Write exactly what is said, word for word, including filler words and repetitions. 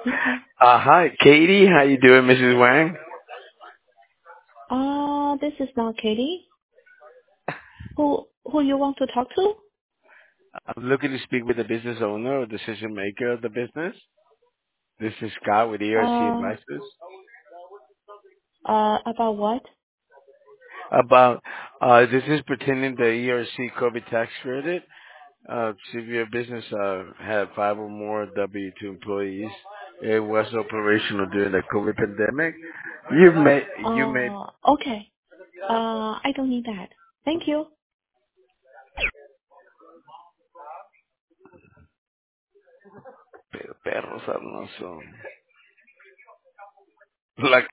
Mm-hmm. Uh, hi, Katie. How you doing, Missus Wang? Uh, this is not Katie. Who who you want to talk to? I'm looking to speak with the business owner or decision maker of the business. This is Scott with E R C Uh, Advisors. uh, about what? About, uh, this is pertaining to E R C COVID tax credit. Uh, see if your business uh, had five or more W two employees. It was operational during the COVID pandemic. You may, you may, Uh, okay. Uh, I don't need that. Thank you. pero perros, no son. Like